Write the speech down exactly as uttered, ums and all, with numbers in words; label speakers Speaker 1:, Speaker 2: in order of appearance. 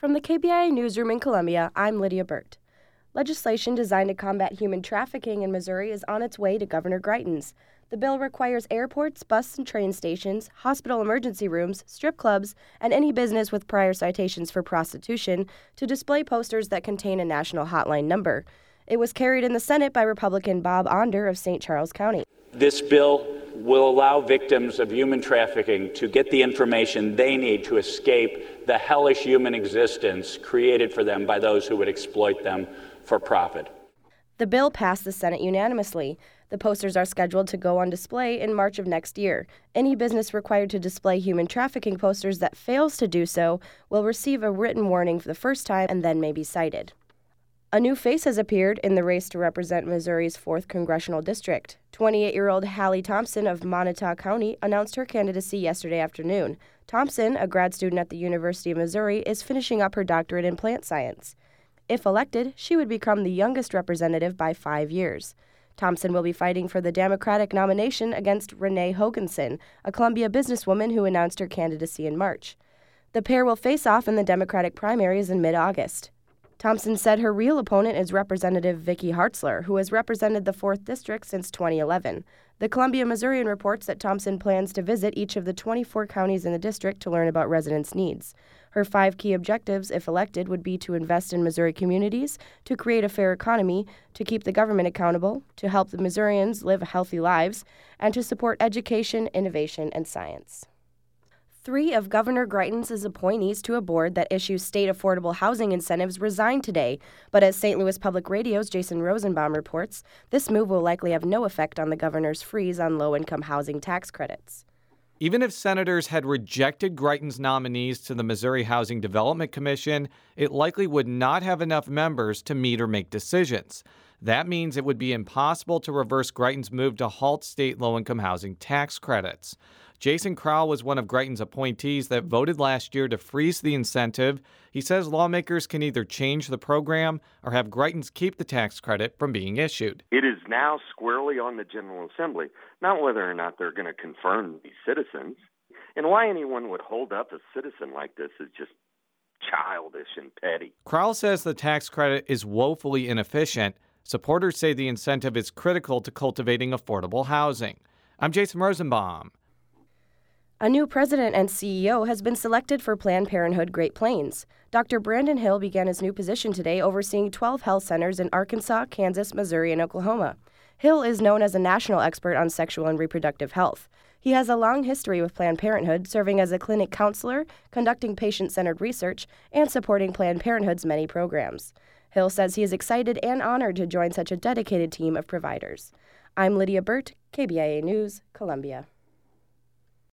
Speaker 1: From the K B I A newsroom in Columbia, I'm Lydia Burt. Legislation designed to combat human trafficking in Missouri is on its way to Governor Greitens. The bill requires airports, bus and train stations, hospital emergency rooms, strip clubs, and any business with prior citations for prostitution to display posters that contain a national hotline number. It was carried in the Senate by Republican Bob Onder of Saint Charles County.
Speaker 2: This bill will allow victims of human trafficking to get the information they need to escape the hellish human existence created for them by those who would exploit them for profit.
Speaker 1: The bill passed the Senate unanimously. The posters are scheduled to go on display in March of next year. Any business required to display human trafficking posters that fails to do so will receive a written warning for the first time and then may be cited. A new face has appeared in the race to represent Missouri's fourth Congressional District. twenty-eight-year-old Hallie Thompson of Montauk County announced her candidacy yesterday afternoon. Thompson, a grad student at the University of Missouri, is finishing up her doctorate in plant science. If elected, she would become the youngest representative by five years. Thompson will be fighting for the Democratic nomination against Renee Hoganson, a Columbia businesswoman who announced her candidacy in March. The pair will face off in the Democratic primaries in mid-August. Thompson said her real opponent is Representative Vicky Hartzler, who has represented the fourth District since twenty eleven. The Columbia Missourian reports that Thompson plans to visit each of the twenty-four counties in the district to learn about residents' needs. Her five key objectives, if elected, would be to invest in Missouri communities, to create a fair economy, to keep the government accountable, to help the Missourians live healthy lives, and to support education, innovation, and science. Three of Governor Greitens' appointees to a board that issues state affordable housing incentives resigned today, but as Saint Louis Public Radio's Jason Rosenbaum reports, this move will likely have no effect on the governor's freeze on low-income housing tax credits.
Speaker 3: Even if senators had rejected Greitens' nominees to the Missouri Housing Development Commission, it likely would not have enough members to meet or make decisions. That means it would be impossible to reverse Greitens' move to halt state low-income housing tax credits. Jason Crowell was one of Greitens' appointees that voted last year to freeze the incentive. He says lawmakers can either change the program or have Greitens keep the tax credit from being issued.
Speaker 4: It is now squarely on the General Assembly, not whether or not they're going to confirm these citizens. And why anyone would hold up a citizen like this is just childish and petty.
Speaker 3: Crowell says the tax credit is woefully inefficient. Supporters say the incentive is critical to cultivating affordable housing. I'm Jason Rosenbaum.
Speaker 1: A new president and C E O has been selected for Planned Parenthood Great Plains. Doctor Brandon Hill began his new position today overseeing twelve health centers in Arkansas, Kansas, Missouri, and Oklahoma. Hill is known as a national expert on sexual and reproductive health. He has a long history with Planned Parenthood, serving as a clinic counselor, conducting patient-centered research, and supporting Planned Parenthood's many programs. Hill says he is excited and honored to join such a dedicated team of providers. I'm Lydia Burt, K B I A News, Columbia.